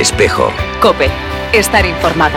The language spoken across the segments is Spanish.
Espejo. COPE. Estar informado.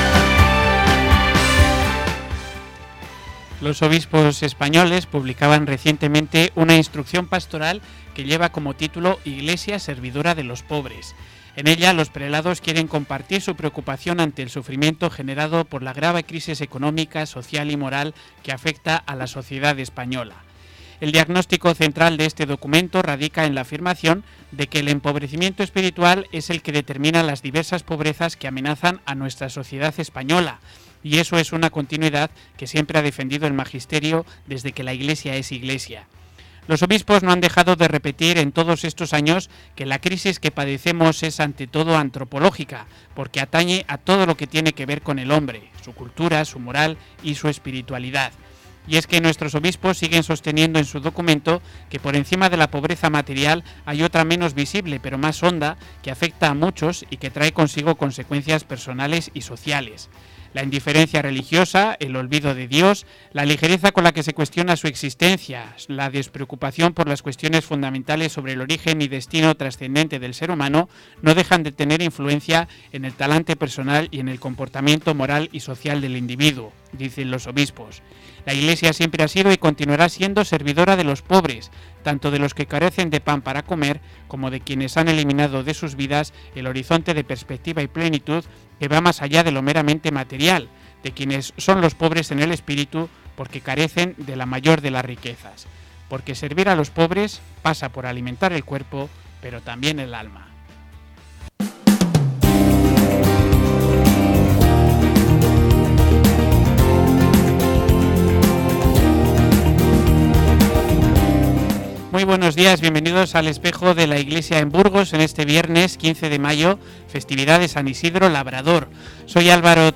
Los obispos españoles publicaban recientemente una instrucción pastoral que lleva como título Iglesia servidora de los pobres. En ella, los prelados quieren compartir su preocupación ante el sufrimiento generado por la grave crisis económica, social y moral que afecta a la sociedad española. El diagnóstico central de este documento radica en la afirmación de que el empobrecimiento espiritual es el que determina las diversas pobrezas que amenazan a nuestra sociedad española, y eso es una continuidad que siempre ha defendido el magisterio desde que la Iglesia es Iglesia. Los obispos no han dejado de repetir en todos estos años que la crisis que padecemos es ante todo antropológica, porque atañe a todo lo que tiene que ver con el hombre, su cultura, su moral y su espiritualidad. Y es que nuestros obispos siguen sosteniendo en su documento que por encima de la pobreza material hay otra menos visible pero más honda que afecta a muchos y que trae consigo consecuencias personales y sociales. La indiferencia religiosa, el olvido de Dios, la ligereza con la que se cuestiona su existencia, la despreocupación por las cuestiones fundamentales sobre el origen y destino trascendente del ser humano, no dejan de tener influencia en el talante personal y en el comportamiento moral y social del individuo, dicen los obispos. La Iglesia siempre ha sido y continuará siendo servidora de los pobres, tanto de los que carecen de pan para comer, como de quienes han eliminado de sus vidas el horizonte de perspectiva y plenitud que va más allá de lo meramente material, de quienes son los pobres en el espíritu porque carecen de la mayor de las riquezas. Porque servir a los pobres pasa por alimentar el cuerpo, pero también el alma. Muy buenos días, bienvenidos al Espejo de la Iglesia en Burgos en este viernes 15 de mayo, festividad de San Isidro Labrador. Soy Álvaro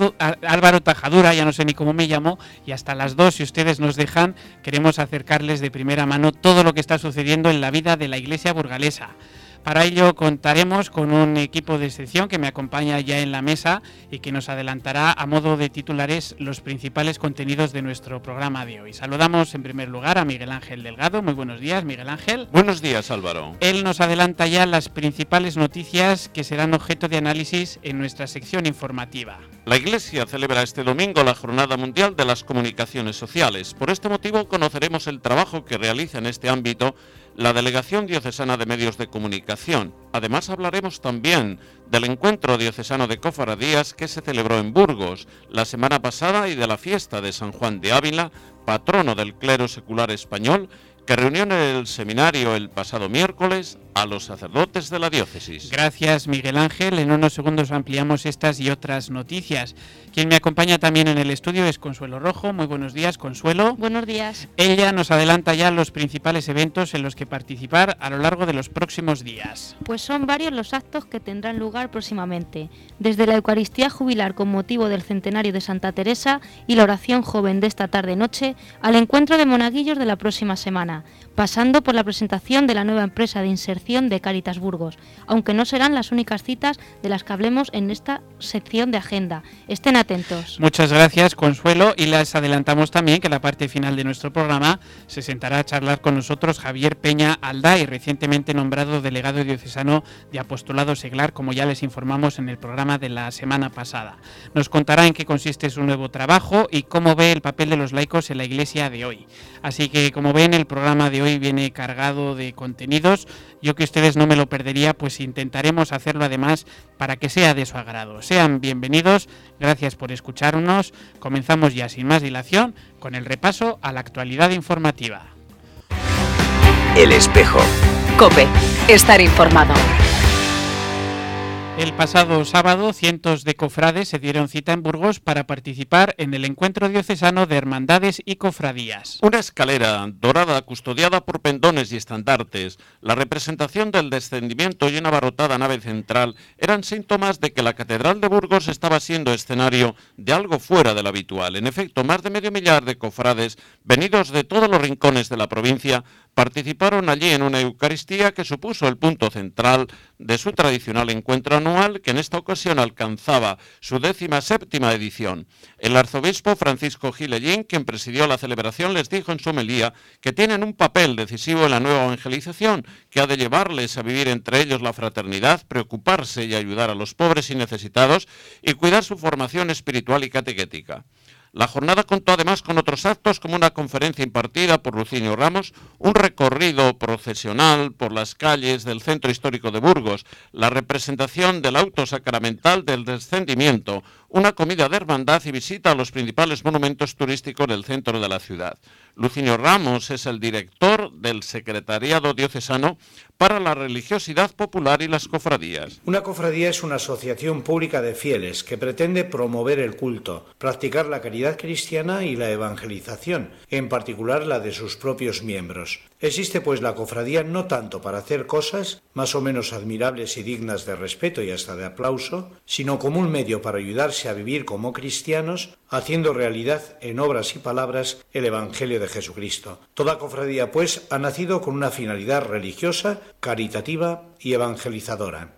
Tajadura, ya no sé ni cómo me llamo, y hasta las 2, si ustedes nos dejan, queremos acercarles de primera mano todo lo que está sucediendo en la vida de la Iglesia burgalesa. Para ello contaremos con un equipo de sección que me acompaña ya en la mesa y que nos adelantará a modo de titulares los principales contenidos de nuestro programa de hoy. Saludamos en primer lugar a Miguel Ángel Delgado. Muy buenos días, Miguel Ángel. Buenos días, Álvaro. Él nos adelanta ya las principales noticias que serán objeto de análisis en nuestra sección informativa. La Iglesia celebra este domingo la Jornada Mundial de las Comunicaciones Sociales. Por este motivo conoceremos el trabajo que realiza en este ámbito la Delegación Diocesana de Medios de Comunicación. Además hablaremos también del encuentro diocesano de cofradías que se celebró en Burgos la semana pasada y de la fiesta de San Juan de Ávila, patrono del clero secular español, que reunió en el seminario el pasado miércoles a los sacerdotes de la diócesis. Gracias, Miguel Ángel. En unos segundos ampliamos estas y otras noticias. Quien me acompaña también en el estudio es Consuelo Rojo. Muy buenos días, Consuelo. Buenos días. Ella nos adelanta ya los principales eventos en los que participar a lo largo de los próximos días. Pues son varios los actos que tendrán lugar próximamente, desde la Eucaristía jubilar con motivo del centenario de Santa Teresa y la oración joven de esta tarde-noche, al encuentro de monaguillos de la próxima semana, pasando por la presentación de la nueva empresa de inserción de Cáritas Burgos, aunque no serán las únicas citas de las que hablemos en esta sección de agenda. Estén atentos. Muchas gracias, Consuelo, y les adelantamos también que en la parte final de nuestro programa se sentará a charlar con nosotros Javier Peña Alday, recientemente nombrado delegado diocesano de Apostolado Seglar, como ya les informamos en el programa de la semana pasada. Nos contará en qué consiste su nuevo trabajo y cómo ve el papel de los laicos en la Iglesia de hoy. Así que, como ven, el programa de hoy viene cargado de contenidos. Yo que ustedes no me lo perdería, pues intentaremos hacerlo además para que sea de su agrado. Sean bienvenidos, gracias por escucharnos. Comenzamos ya sin más dilación con el repaso a la actualidad informativa. El Espejo. COPE. Estar informado. El pasado sábado, cientos de cofrades se dieron cita en Burgos para participar en el encuentro diocesano de hermandades y cofradías. Una escalera dorada custodiada por pendones y estandartes, la representación del descendimiento y una abarrotada nave central eran síntomas de que la Catedral de Burgos estaba siendo escenario de algo fuera de lo habitual. En efecto, más de medio millar de cofrades, venidos de todos los rincones de la provincia, participaron allí en una Eucaristía que supuso el punto central de su tradicional encuentro anual, que en esta ocasión alcanzaba su 17ª edición. El arzobispo Francisco Gilellín, quien presidió la celebración, les dijo en su homilía que tienen un papel decisivo en la nueva evangelización, que ha de llevarles a vivir entre ellos la fraternidad, preocuparse y ayudar a los pobres y necesitados y cuidar su formación espiritual y catequética. La jornada contó además con otros actos como una conferencia impartida por Lucinio Ramos, un recorrido procesional por las calles del centro histórico de Burgos, la representación del auto sacramental del descendimiento, una comida de hermandad y visita a los principales monumentos turísticos del centro de la ciudad. Lucinio Ramos es el director del Secretariado Diocesano para la Religiosidad Popular y las Cofradías. Una cofradía es una asociación pública de fieles que pretende promover el culto, practicar la caridad cristiana y la evangelización, en particular la de sus propios miembros. Existe pues la cofradía no tanto para hacer cosas más o menos admirables y dignas de respeto y hasta de aplauso, sino como un medio para ayudarse a vivir como cristianos, haciendo realidad en obras y palabras el Evangelio de Jesucristo. Toda cofradía pues ha nacido con una finalidad religiosa, caritativa y evangelizadora.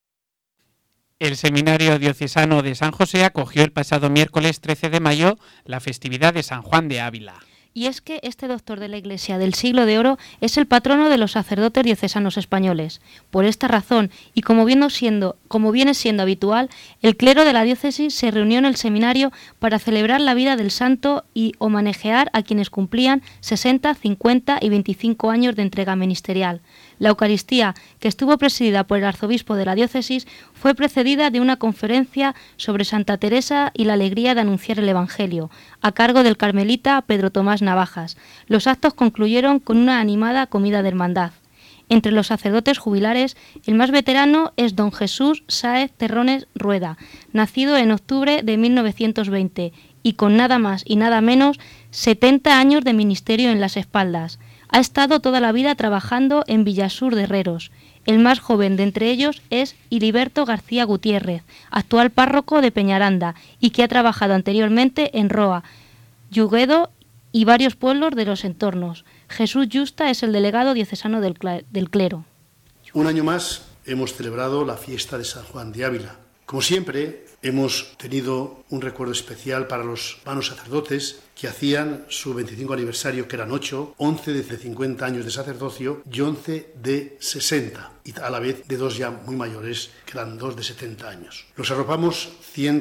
El Seminario Diocesano de San José acogió el pasado miércoles 13 de mayo la festividad de San Juan de Ávila. Y es que este doctor de la Iglesia del siglo de oro es el patrono de los sacerdotes diocesanos españoles. Por esta razón, y como viene siendo habitual, el clero de la diócesis se reunió en el seminario para celebrar la vida del santo y homenajear a quienes cumplían 60, 50 y 25 años de entrega ministerial. La Eucaristía, que estuvo presidida por el arzobispo de la diócesis, fue precedida de una conferencia sobre Santa Teresa y la alegría de anunciar el Evangelio, a cargo del carmelita Pedro Tomás Navajas. Los actos concluyeron con una animada comida de hermandad. Entre los sacerdotes jubilares, el más veterano es don Jesús Sáez Terrones Rueda, nacido en octubre de 1920 y con nada más y nada menos 70 años de ministerio en las espaldas. Ha estado toda la vida trabajando en Villasur de Herreros. El más joven de entre ellos es Iliberto García Gutiérrez, actual párroco de Peñaranda y que ha trabajado anteriormente en Roa, Lluguedo y varios pueblos de los entornos. Jesús Justa es el delegado diocesano del clero. Un año más hemos celebrado la fiesta de San Juan de Ávila. Como siempre, hemos tenido un recuerdo especial para los hermanos sacerdotes que hacían su 25 aniversario, que eran 8, 11 de 50 años de sacerdocio y 11 de 60, y a la vez de 2 ya muy mayores, que eran 2 de 70 años. Los arropamos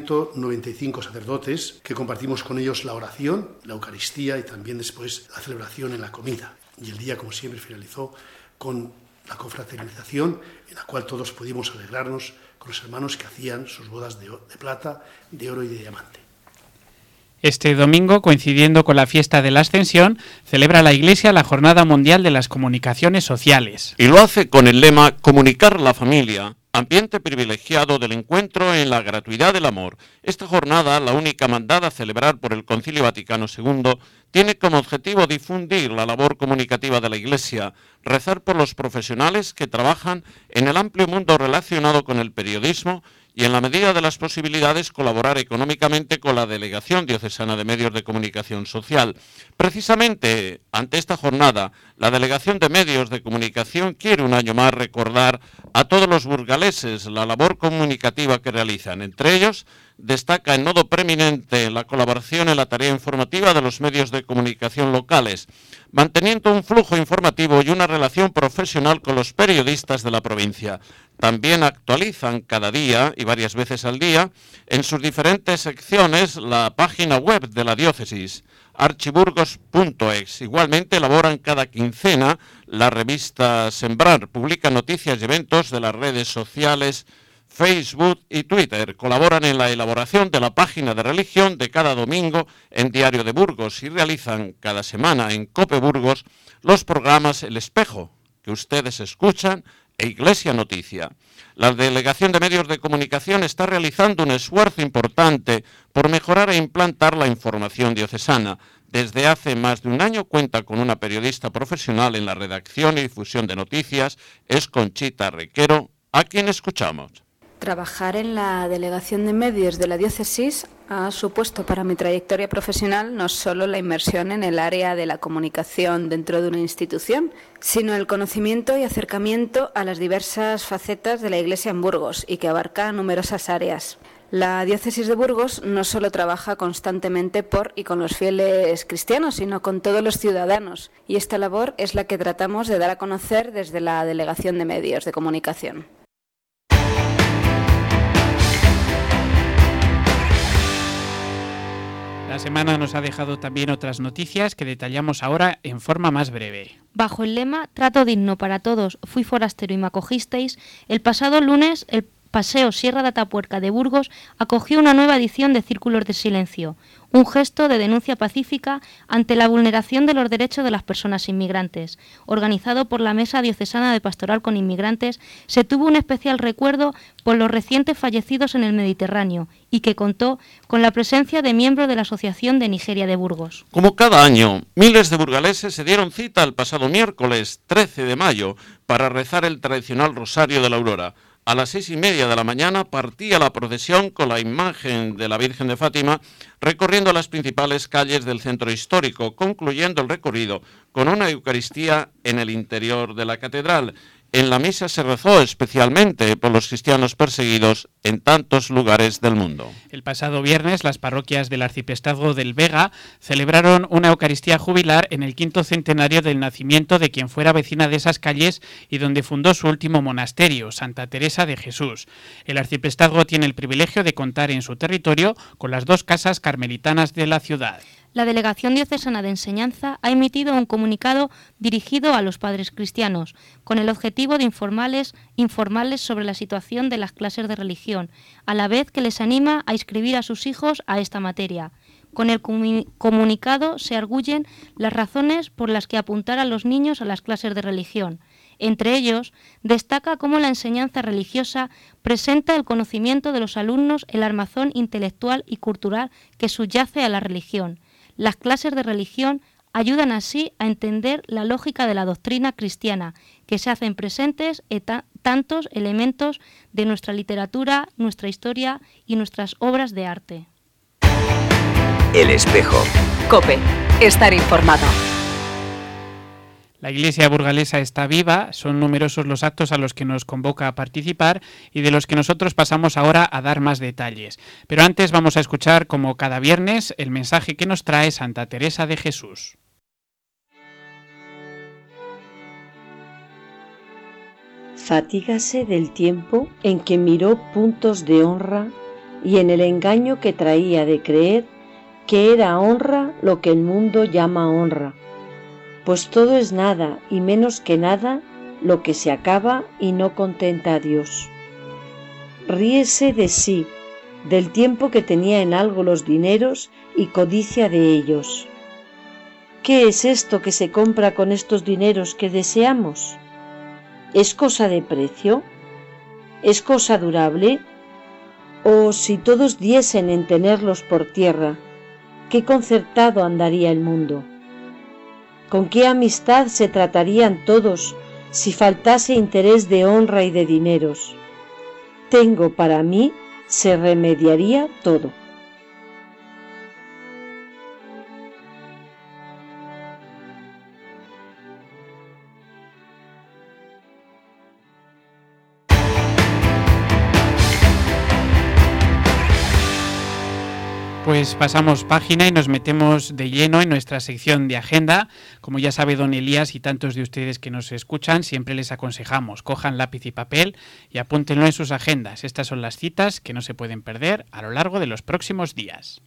195 sacerdotes que compartimos con ellos la oración, la Eucaristía y también después la celebración en la comida. Y el día, como siempre, finalizó con la confraternización, en la cual todos pudimos alegrarnos con los hermanos que hacían sus bodas de plata, de oro y de diamante. Este domingo, coincidiendo con la fiesta de la Ascensión, celebra la Iglesia la Jornada Mundial de las Comunicaciones Sociales. Y lo hace con el lema Comunicar la familia, ambiente privilegiado del encuentro en la gratuidad del amor. Esta jornada, la única mandada a celebrar por el Concilio Vaticano II, tiene como objetivo difundir la labor comunicativa de la Iglesia, rezar por los profesionales que trabajan en el amplio mundo relacionado con el periodismo y, en la medida de las posibilidades, colaborar económicamente con la Delegación Diocesana de Medios de Comunicación Social. Precisamente, ante esta jornada, la Delegación de Medios de Comunicación quiere un año más recordar a todos los burgaleses la labor comunicativa que realizan. Entre ellos, destaca en modo preeminente la colaboración en la tarea informativa de los medios de comunicación locales, manteniendo un flujo informativo y una relación profesional con los periodistas de la provincia. También actualizan cada día y varias veces al día en sus diferentes secciones la página web de la diócesis, archiburgos.es. Igualmente elaboran cada quincena la revista Sembrar, publica noticias y eventos de las redes sociales Facebook y Twitter. Colaboran en la elaboración de la página de religión de cada domingo en Diario de Burgos y realizan cada semana en COPE Burgos los programas El Espejo, que ustedes escuchan, e Iglesia Noticia. La Delegación de Medios de Comunicación está realizando un esfuerzo importante por mejorar e implantar la información diocesana. Desde hace más de un año cuenta con una periodista profesional en la redacción y difusión de noticias, es Conchita Requero, a quien escuchamos. Trabajar en la Delegación de Medios de la Diócesis Ha supuesto para mi trayectoria profesional no solo la inmersión en el área de la comunicación dentro de una institución, sino el conocimiento y acercamiento a las diversas facetas de la Iglesia en Burgos y que abarca numerosas áreas. La Diócesis de Burgos no solo trabaja constantemente por y con los fieles cristianos, sino con todos los ciudadanos, y esta labor es la que tratamos de dar a conocer desde la Delegación de Medios de Comunicación. La semana nos ha dejado también otras noticias que detallamos ahora en forma más breve. Bajo el lema Trato digno para todos, fui forastero y me acogisteis, el pasado lunes el Paseo Sierra de Atapuerca de Burgos acogió una nueva edición de Círculos de Silencio, un gesto de denuncia pacífica ante la vulneración de los derechos de las personas inmigrantes. Organizado por la Mesa Diocesana de Pastoral con Inmigrantes, se tuvo un especial recuerdo por los recientes fallecidos en el Mediterráneo y que contó con la presencia de miembros de la Asociación de Nigeria de Burgos. Como cada año, miles de burgaleses se dieron cita el pasado miércoles 13 de mayo para rezar el tradicional Rosario de la Aurora. A las 6:30 de la mañana partía la procesión con la imagen de la Virgen de Fátima recorriendo las principales calles del centro histórico, concluyendo el recorrido con una Eucaristía en el interior de la catedral. En la misa se rezó especialmente por los cristianos perseguidos en tantos lugares del mundo. El pasado viernes, las parroquias del Arciprestazgo del Vega celebraron una Eucaristía jubilar en el 5º centenario del nacimiento de quien fuera vecina de esas calles y donde fundó su último monasterio, Santa Teresa de Jesús. El Arciprestazgo tiene el privilegio de contar en su territorio con las 2 casas carmelitanas de la ciudad. La Delegación Diocesana de Enseñanza ha emitido un comunicado dirigido a los padres cristianos, con el objetivo de informarles sobre la situación de las clases de religión, a la vez que les anima a inscribir a sus hijos a esta materia. Con el comunicado se arguyen las razones por las que apuntar a los niños a las clases de religión. Entre ellos, destaca cómo la enseñanza religiosa presenta el conocimiento de los alumnos el armazón intelectual y cultural que subyace a la religión. Las clases de religión ayudan así a entender la lógica de la doctrina cristiana, que se hacen presentes tantos elementos de nuestra literatura, nuestra historia y nuestras obras de arte. El espejo. COPE. Estar informado. La Iglesia burgalesa está viva, son numerosos los actos a los que nos convoca a participar y de los que nosotros pasamos ahora a dar más detalles. Pero antes vamos a escuchar, como cada viernes, el mensaje que nos trae Santa Teresa de Jesús. Fatígase del tiempo en que miró puntos de honra y en el engaño que traía de creer que era honra lo que el mundo llama honra. Pues todo es nada y menos que nada lo que se acaba y no contenta a Dios. Ríese de sí, del tiempo que tenía en algo los dineros y codicia de ellos. ¿Qué es esto que se compra con estos dineros que deseamos? ¿Es cosa de precio? ¿Es cosa durable? O si todos diesen en tenerlos por tierra, ¿qué concertado andaría el mundo? ¿Con qué amistad se tratarían todos si faltase interés de honra y de dineros? Tengo para mí, se remediaría todo. Pues pasamos página y nos metemos de lleno en nuestra sección de agenda. Como ya sabe don Elías y tantos de ustedes que nos escuchan, siempre les aconsejamos, cojan lápiz y papel y apúntenlo en sus agendas. Estas son las citas que no se pueden perder a lo largo de los próximos días.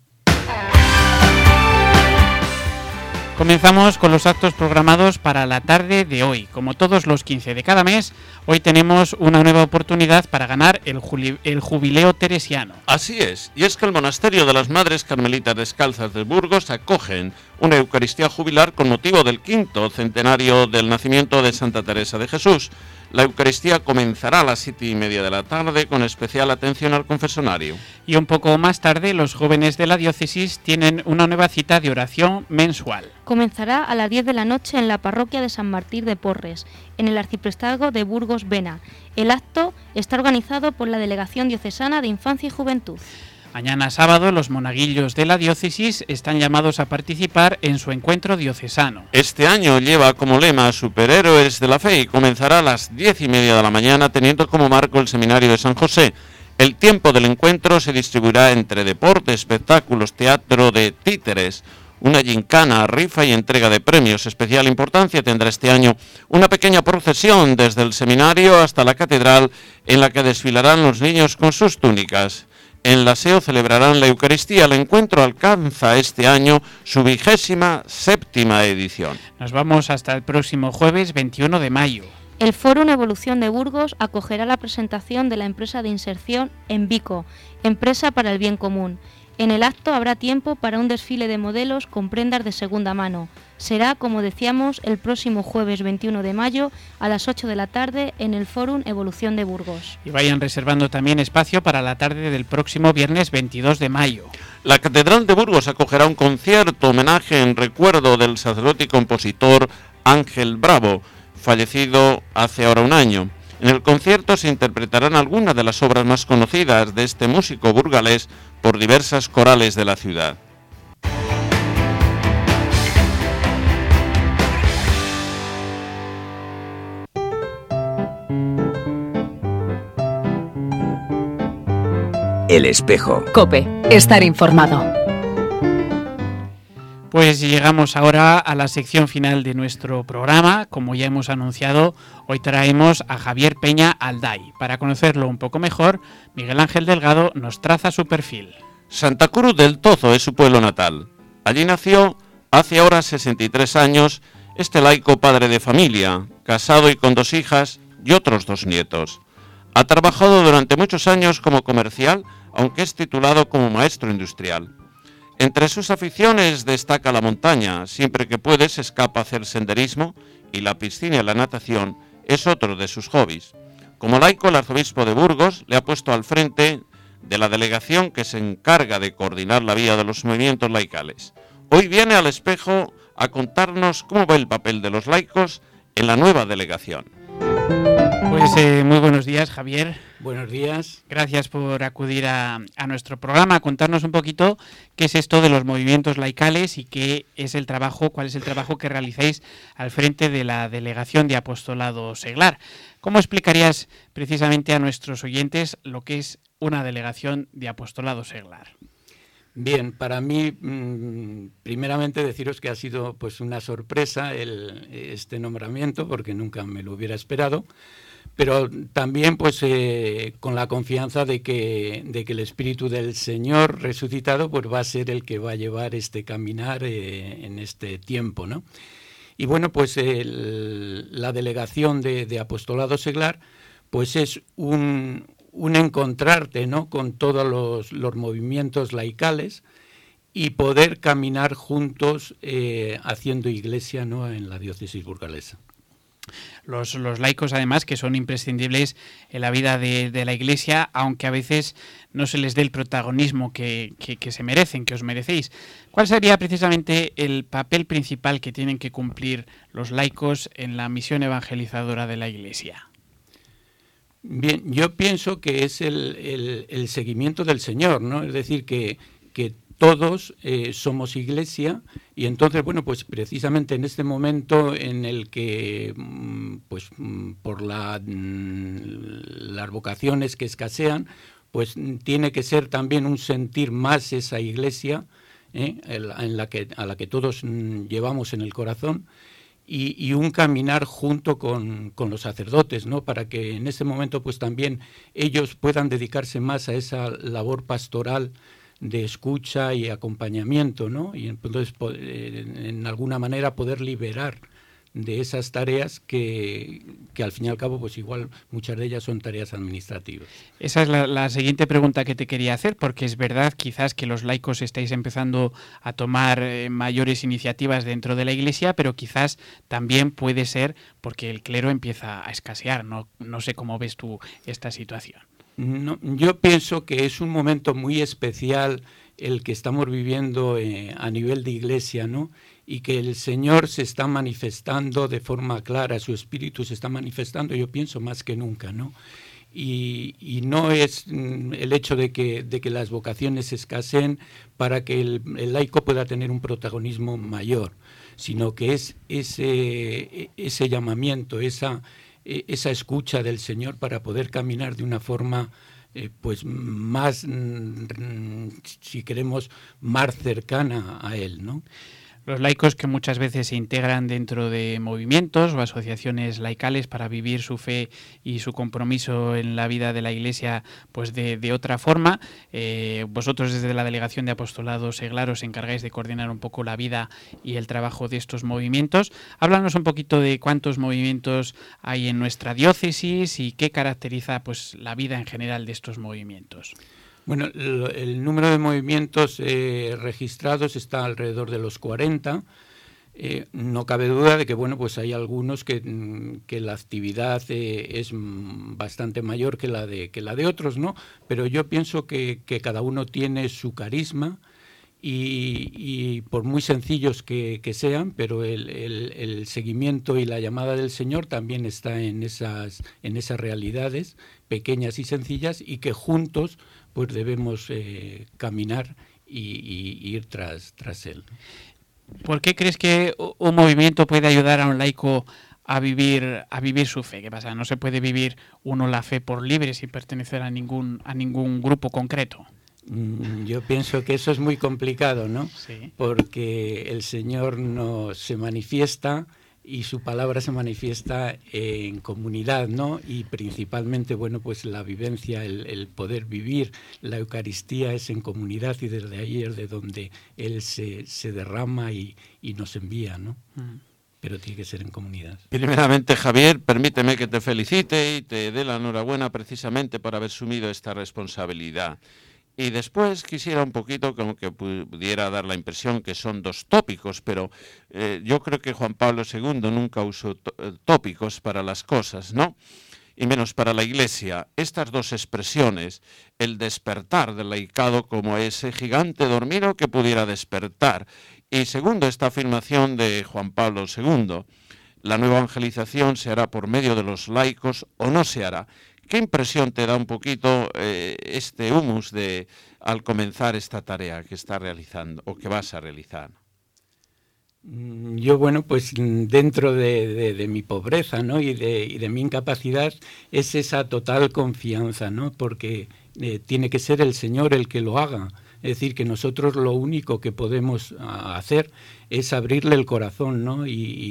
Comenzamos con los actos programados para la tarde de hoy. Como todos los 15 de cada mes, hoy tenemos una nueva oportunidad para ganar el jubileo teresiano. Así es, y es que el Monasterio de las Madres Carmelitas Descalzas de Burgos acogen una Eucaristía jubilar con motivo del 5º centenario del nacimiento de Santa Teresa de Jesús. La Eucaristía comenzará a las 7:30 de la tarde con especial atención al confesonario. Y un poco más tarde, los jóvenes de la diócesis tienen una nueva cita de oración mensual. Comenzará a las 10 de la noche en la parroquia de San Martín de Porres, en el Arciprestazgo de Burgos Vena. El acto está organizado por la Delegación Diocesana de Infancia y Juventud. Mañana sábado los monaguillos de la diócesis están llamados a participar en su encuentro diocesano. Este año lleva como lema Superhéroes de la Fe y comenzará a las 10:30 de la mañana teniendo como marco el Seminario de San José. El tiempo del encuentro se distribuirá entre deporte, espectáculos, teatro de títeres, una gincana, rifa y entrega de premios. Especial importancia tendrá este año una pequeña procesión desde el seminario hasta la catedral en la que desfilarán los niños con sus túnicas. En la SEO celebrarán la Eucaristía. El encuentro alcanza este año su 27ª edición. Nos vamos hasta el próximo jueves 21 de mayo. El Fórum Evolución de Burgos acogerá la presentación de la empresa de inserción Envico, Empresa para el Bien Común. En el acto habrá tiempo para un desfile de modelos con prendas de segunda mano. Será, como decíamos, el próximo jueves 21 de mayo a las 8 de la tarde en el Fórum Evolución de Burgos. Y vayan reservando también espacio para la tarde del próximo viernes 22 de mayo. La Catedral de Burgos acogerá un concierto homenaje en recuerdo del sacerdote y compositor Ángel Bravo, fallecido hace ahora un año. En el concierto se interpretarán algunas de las obras más conocidas de este músico burgalés por diversas corales de la ciudad. El espejo. COPE. Estar informado. Pues llegamos ahora a la sección final de nuestro programa. Como ya hemos anunciado, hoy traemos a Javier Peña Alday. Para conocerlo un poco mejor, Miguel Ángel Delgado nos traza su perfil. Santa Cruz del Tozo es su pueblo natal. Allí nació, hace ahora 63 años, este laico padre de familia, casado y con 2 hijas y otros 2 nietos. Ha trabajado durante muchos años como comercial, aunque es titulado como maestro industrial. Entre sus aficiones destaca la montaña. Siempre que puede se escapa a hacer senderismo y la piscina y la natación es otro de sus hobbies. Como laico, el arzobispo de Burgos le ha puesto al frente de la delegación que se encarga de coordinar la vida de los movimientos laicales. Hoy viene al espejo a contarnos cómo va el papel de los laicos en la nueva delegación. Pues muy buenos días, Javier. Buenos días. Gracias por acudir a nuestro programa, a contarnos un poquito qué es esto de los movimientos laicales y qué es el trabajo, cuál es el trabajo que realizáis al frente de la Delegación de Apostolado Seglar. ¿Cómo explicarías precisamente a nuestros oyentes lo que es una Delegación de Apostolado Seglar? Bien, para mí, primeramente deciros que ha sido pues una sorpresa este nombramiento, porque nunca me lo hubiera esperado, pero también pues con la confianza de que el Espíritu del Señor resucitado pues va a ser el que va a llevar este caminar en este tiempo, ¿no? Y bueno, pues la delegación de Apostolado Seglar pues es un encontrarte, ¿no?, con todos los movimientos laicales y poder caminar juntos haciendo iglesia, ¿no?, en la diócesis burgalesa. Los laicos, además, que son imprescindibles en la vida de la Iglesia, aunque a veces no se les dé el protagonismo que se merecen, que os merecéis. ¿Cuál sería precisamente el papel principal que tienen que cumplir los laicos en la misión evangelizadora de la Iglesia? Bien, yo pienso que es el seguimiento del Señor, ¿no? Es decir, que todos somos iglesia y entonces, bueno, pues precisamente en este momento en el que, pues por las vocaciones que escasean, pues tiene que ser también un sentir más esa iglesia a la que todos llevamos en el corazón. Y un caminar junto con los sacerdotes, ¿no?, para que en ese momento pues también ellos puedan dedicarse más a esa labor pastoral de escucha y acompañamiento, ¿no? Y entonces en alguna manera poder liberar de esas tareas que al fin y al cabo pues igual muchas de ellas son tareas administrativas. Esa es la siguiente pregunta que te quería hacer, porque es verdad quizás que los laicos estáis empezando a tomar mayores iniciativas dentro de la Iglesia, pero quizás también puede ser porque el clero empieza a escasear. No sé cómo ves tú esta situación. No, yo pienso que es un momento muy especial el que estamos viviendo a nivel de Iglesia, ¿no? Y que el Señor se está manifestando de forma clara, su Espíritu se está manifestando, yo pienso, más que nunca, ¿no? y no es el hecho de que las vocaciones escaseen para que el laico pueda tener un protagonismo mayor, sino que es ese llamamiento, esa escucha del Señor para poder caminar de una forma pues más, si queremos, más cercana a Él, ¿no? Los laicos que muchas veces se integran dentro de movimientos o asociaciones laicales para vivir su fe y su compromiso en la vida de la Iglesia pues de otra forma. Vosotros desde la Delegación de Apostolado Seglar os encargáis de coordinar un poco la vida y el trabajo de estos movimientos. Háblanos un poquito de cuántos movimientos hay en nuestra diócesis y qué caracteriza pues la vida en general de estos movimientos. Bueno, el número de movimientos registrados está alrededor de los 40. No cabe duda de que bueno, pues hay algunos que la actividad es bastante mayor que la de otros, ¿no? Pero yo pienso que cada uno tiene su carisma y por muy sencillos que sean, pero el seguimiento y la llamada del Señor también está en esas realidades pequeñas y sencillas, y que juntos pues debemos caminar y ir tras él. ¿Por qué crees que un movimiento puede ayudar a un laico a vivir su fe? ¿Qué pasa? ¿No se puede vivir uno la fe por libre sin pertenecer a ningún grupo concreto? Yo pienso que eso es muy complicado, ¿no? Sí. Porque el Señor no se manifiesta y su palabra se manifiesta en comunidad, ¿no? Y principalmente, bueno, pues la vivencia, el poder vivir la Eucaristía es en comunidad, y desde ahí es de donde Él se derrama y nos envía, ¿no? Pero tiene que ser en comunidad. Primeramente, Javier, permíteme que te felicite y te dé la enhorabuena precisamente por haber asumido esta responsabilidad. Y después quisiera un poquito, como que pudiera dar la impresión que son dos tópicos, pero yo creo que Juan Pablo II nunca usó tópicos para las cosas, ¿no? Y menos para la Iglesia. Estas dos expresiones, el despertar del laicado como ese gigante dormido que pudiera despertar. Y segundo, esta afirmación de Juan Pablo II, la nueva evangelización se hará por medio de los laicos o no se hará. ¿Qué impresión te da un poquito este humus al comenzar esta tarea que estás realizando o que vas a realizar? Yo, bueno, pues dentro de mi pobreza, ¿no? y de mi incapacidad, es esa total confianza, ¿no? Porque tiene que ser el Señor el que lo haga. Es decir, que nosotros lo único que podemos hacer es abrirle el corazón, ¿no?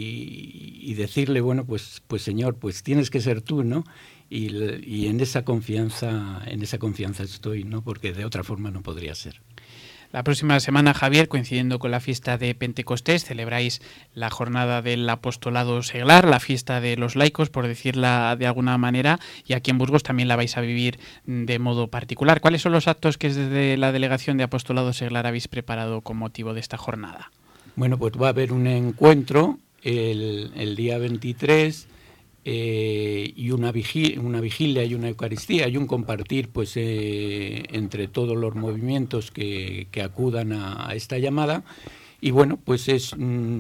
Y decirle, bueno, pues Señor, pues tienes que ser tú, ¿no? Y en esa confianza estoy, ¿no? Porque de otra forma no podría ser. La próxima semana, Javier, coincidiendo con la fiesta de Pentecostés, celebráis la jornada del apostolado seglar, la fiesta de los laicos, por decirla de alguna manera, y aquí en Burgos también la vais a vivir de modo particular. ¿Cuáles son los actos que desde la Delegación de Apostolado Seglar habéis preparado con motivo de esta jornada? Bueno, pues va a haber un encuentro el día 23, y una vigilia y una Eucaristía y un compartir pues entre todos los movimientos que acudan a esta llamada. Y bueno, pues es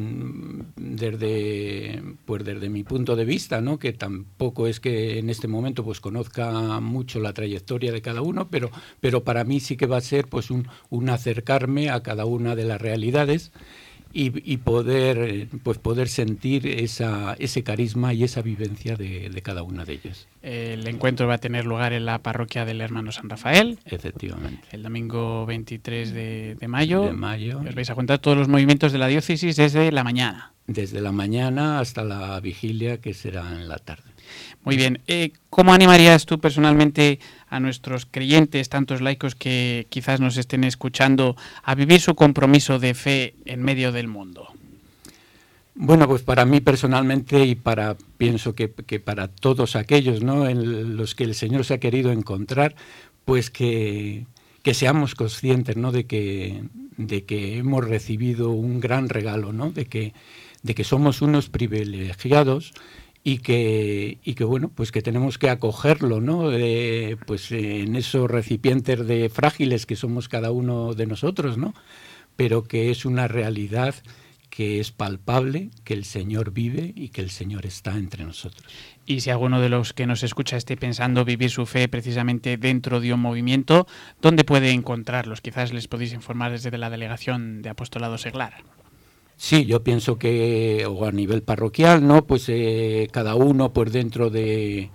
desde mi punto de vista, ¿no? Que tampoco es que en este momento pues conozca mucho la trayectoria de cada uno, pero para mí sí que va a ser pues un acercarme a cada una de las realidades y poder sentir ese carisma y esa vivencia de cada una de ellas. El encuentro va a tener lugar en la parroquia del Hermano San Rafael. Efectivamente. El domingo 23 de mayo. De mayo. Os vais a contar todos los movimientos de la diócesis desde la mañana. Desde la mañana hasta la vigilia, que será en la tarde. Muy bien. ¿Cómo animarías tú personalmente a nuestros creyentes, tantos laicos que quizás nos estén escuchando, a vivir su compromiso de fe en medio del mundo? Bueno, pues para mí personalmente y pienso que para todos aquellos, ¿no?, en los que el Señor se ha querido encontrar, pues que seamos conscientes, ¿no?, de que hemos recibido un gran regalo, ¿no?, de que somos unos privilegiados y que bueno, pues que tenemos que acogerlo, ¿no?, pues en esos recipientes de frágiles que somos cada uno de nosotros, ¿no?, pero que es una realidad que es palpable, que el Señor vive y que el Señor está entre nosotros. Y si alguno de los que nos escucha esté pensando vivir su fe precisamente dentro de un movimiento, ¿dónde puede encontrarlos? Quizás les podéis informar desde la Delegación de Apostolado Seglar. Sí, yo pienso que, o a nivel parroquial, ¿no? Pues cada uno pues dentro de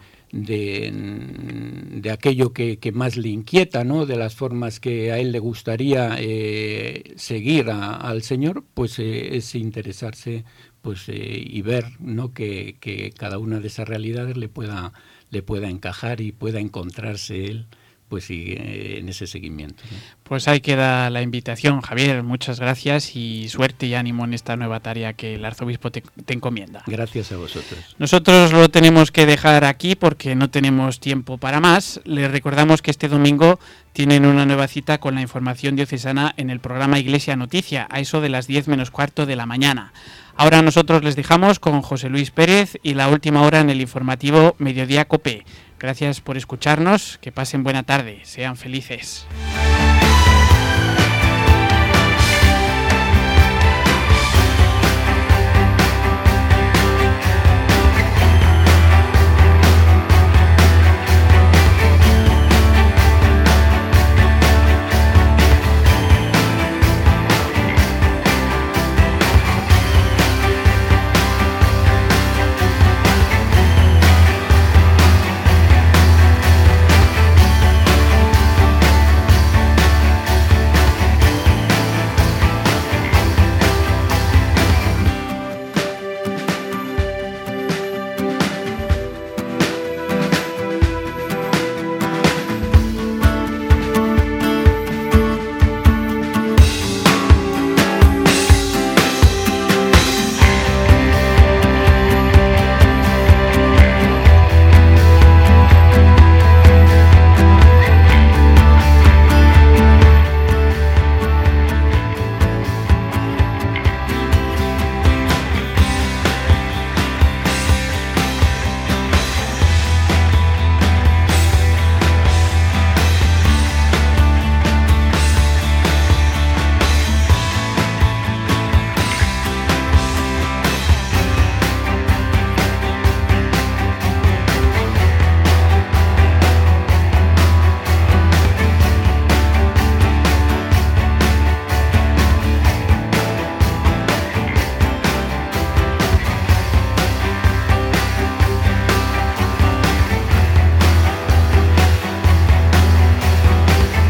aquello que más le inquieta, ¿no? De las formas que a él le gustaría seguir al Señor, pues es interesarse pues y ver, ¿no? que cada una de esas realidades le pueda encajar y pueda encontrarse él pues en ese seguimiento, ¿no? Pues ahí queda la invitación, Javier. Muchas gracias y suerte y ánimo en esta nueva tarea que el arzobispo te encomienda. Gracias a vosotros. Nosotros lo tenemos que dejar aquí porque no tenemos tiempo para más. Les recordamos que este domingo tienen una nueva cita con la información diocesana en el programa Iglesia Noticia, a eso de las 10 menos cuarto de la mañana. Ahora nosotros les dejamos con José Luis Pérez y la última hora en el informativo Mediodía COPE. Gracias por escucharnos, que pasen buena tarde, sean felices.